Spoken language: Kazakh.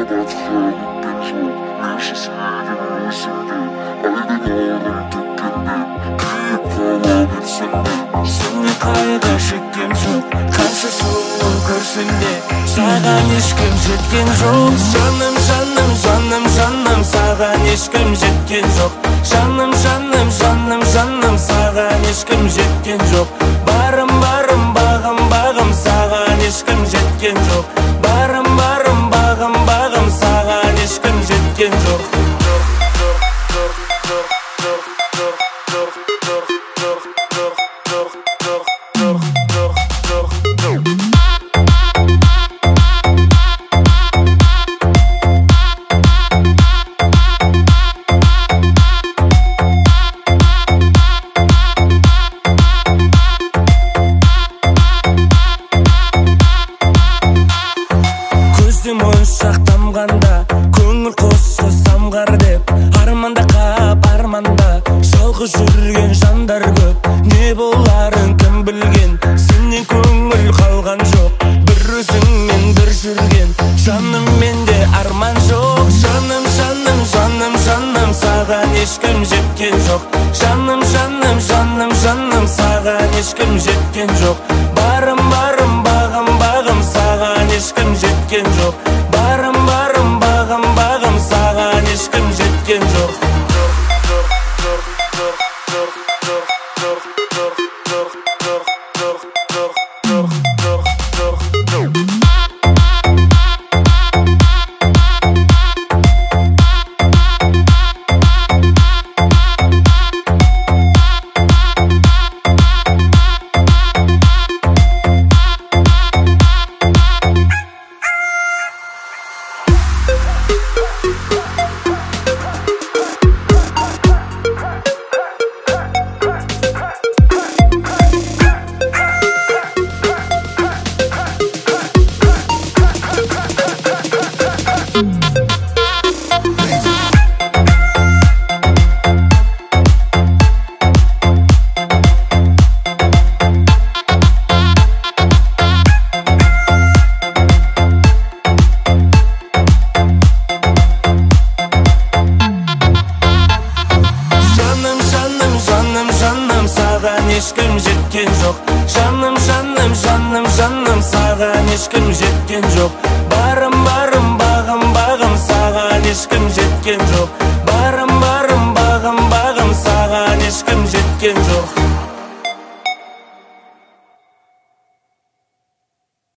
Seni kayda şekkem çok, karşı soğuk görsün de sağan ешкім жеткен жоқ. Жаным, жаным, жаным, жаным, саған ешкім жеткен жоқ. Жаным, жаным, жаным, жаным, саған ешкім жеткен жоқ. Барым, барым, бағым, бағым, саған ешкім жеткен жоқ. Барым, барым, бағым, бағым, саған ешкім жеткен жоқ. Моншақ тамғанда көңіл қосы самғар деп арманда қап арманда жалғыз жүрген жандар көп. Не боларын кім білген, сенен көңіл қалған жоқ. Бір өзіңмен бір жүрген жаным, менде арман жоқ. Жаным, жаным, жаным, жаным, саған ешкім жеткен жоқ. Жаным, жаным, жаным, жаным, саған ешкім жеткен жоқ. Барым, барым, бағым, бағым, саған ешкім жеткен жоқ. Барым, барым, бағым, бағым, саған ешкім жеткен жоқ. Саған ешкім жеткен жоқ. Жаным, жаным, жаным, жаным, саған ешкім жеткен жоқ. Барым, барым, бағым, бағым, саған ешкім жеткен жоқ. Барым, барым, бағым, бағым, саған ешкім жеткен жоқ.